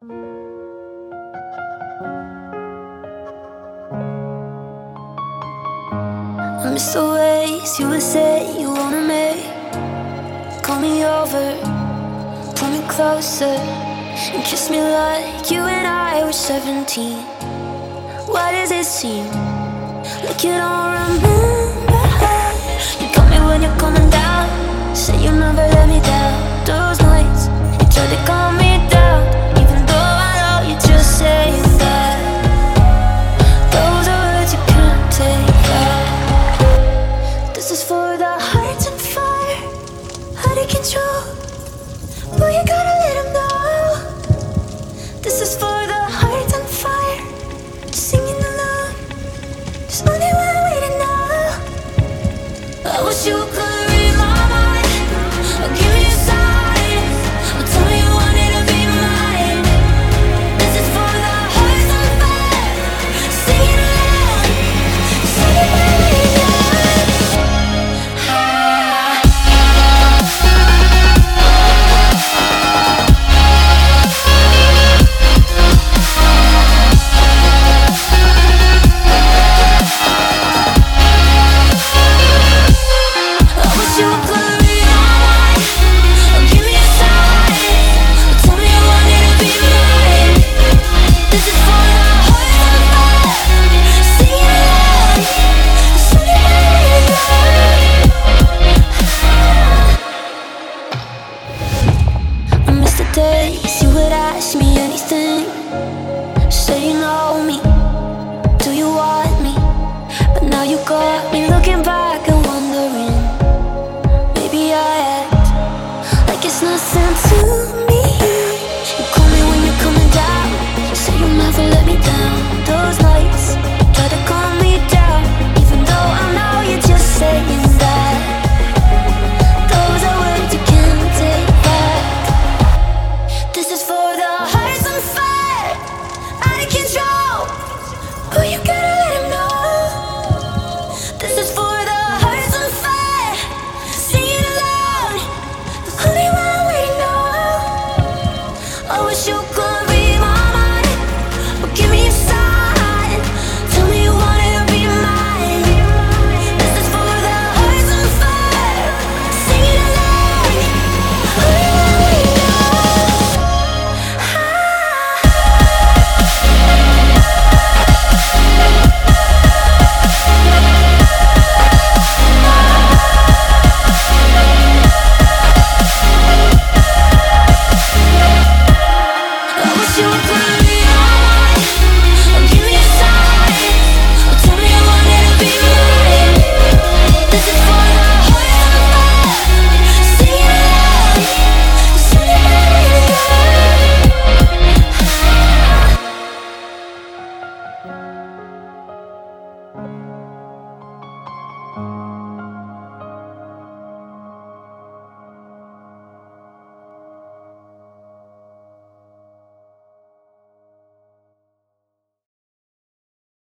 I miss the ways you would say you wanna make. Call me over, pull me closer, and kiss me like you and I were 17. Why does it seem like you don't remember how you call me when you're coming down? Say you'll never let me down. Those nights you tried to calm me down, even though I know you're just saying that. Those are words you can't take back. This is for the hearts on fire, out of control. Boy, you gotta let 'em know. This is for the hearts on fire, singing alone. There's only one way to know. I wish you could read my mind, or give me a sign, or tell me you wanted to be mine. This is for the hearts on fire, singing alone. There's only one way to know. Days you would ask me anything, say you know me, do you want me? But now you got me looking back and wondering, maybe I act like it's nothing to me. You call me when you're coming down, say you'll never let me down. Those nights try to calm me down, even though I know you're just saying that. Those are words you can't take back. This is for the hearts on fire, out of control. Oh, you gotta let 'em know. This is for the hearts on fire, singing alone. There's only one way to know. I wish you could.